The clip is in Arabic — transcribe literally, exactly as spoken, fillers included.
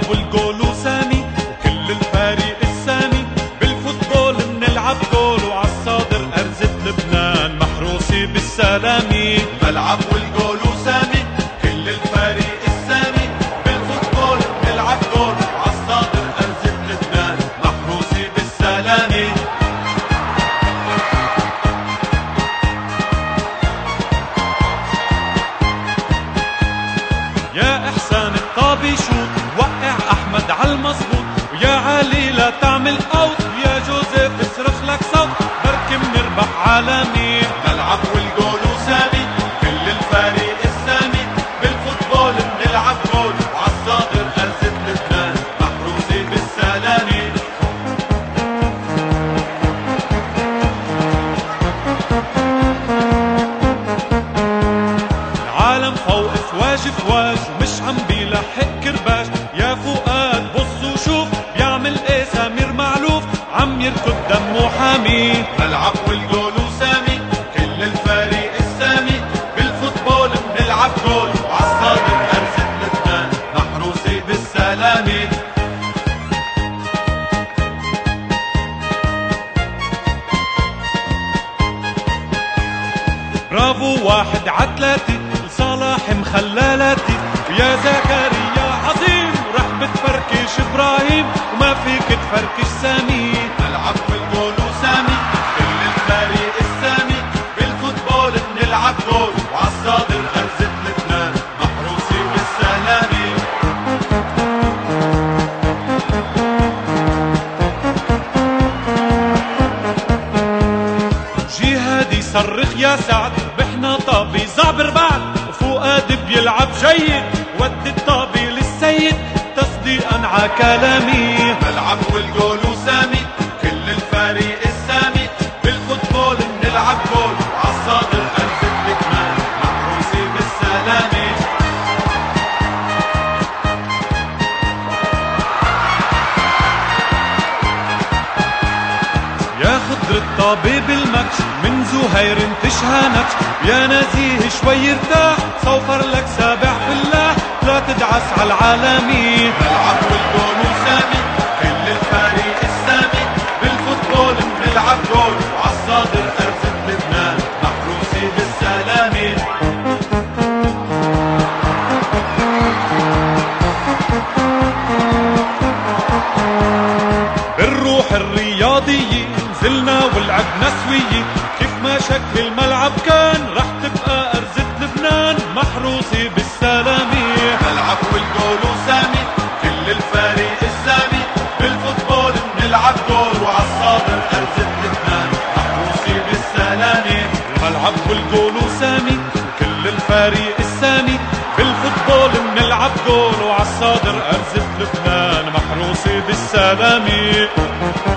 والجول وسامي وكل الفريق السامي بالفوتبول بنلعب جول وعالصادر أرزة لبنان محروسة بالسلامي. ملعب والجول وسامي كل الفريق السامي بالفوتبول بنلعب جول وعالصادر أرزة لبنان محروسة بالسلامي. يا إحسان الطابي شوت وقع أحمد عالمظبوط ويا علي لا تعمل أوت ويا جوزيف اصرخ لك صوت بركي منربح عالمي. ملعب والجول وسامي كل الفريق السامي بالفوتبول بنلعب جول وعالصادر أرزة لبنان محروسة بالسلامي. العالم فوق فواج فواج ومش عم بيلحق كرباج. يا فؤاد بص وشوف بيعمل ايه سمير معلوف عم يركض دمه حامي. ملعب والجول وسامي كل الفريق السامي بالفوتبول بنلعب جول وعالصادر أرزة لبنان محروسة بالسلامي. برافو واحد عتلاتي لصلاح مخلالاتي ويا زكريا عظيم رح بتفركش ابراهيم وما فيك تفركش سامي. ملعب والجول وسامي كل الفريق السامي بالفوتبول بنلعب جول وعالصادر أرزة لبنان محروسة بالسلامي. جهادي صرخ يا سعد بحنا طابي زعبر بعد وفؤاد بيلعب جيد ودي الطابي للسيد تصديقا ع كلامي. ملعب والجول وسامي كل الفريق السامي بالفوتبول بنلعب جول وعالصادر أرزة لبنان محروسة بالسلامي. يا خضر الطابي بالمكش من زهير تشهانكش يا نزيه شوي ارتاح صوفر لك سابع فلاح لا تدعس على العالمي. ملعب والجول وسامي كل الفريق السامي بالفوتبول بنلعب جول وعالصادر أرزة لبنان محروسة بالسلامي. بالروح الرياضية نزلنا ولعبنا سوية كيف ما شكل الملعب كان رح تبقى أرزة لبنان محروسة بالسلامي. ملعب والجول وسامي كل الفريق السامي بالفوتبول بنلعب جول وعالصادر أرزة لبنان محروسة بالسلامي. الملعب والجول وسامي كل الفريق السامي بالفوتبول بنلعب جول وعالصادر أرزة لبنان محروسة بالسلامي.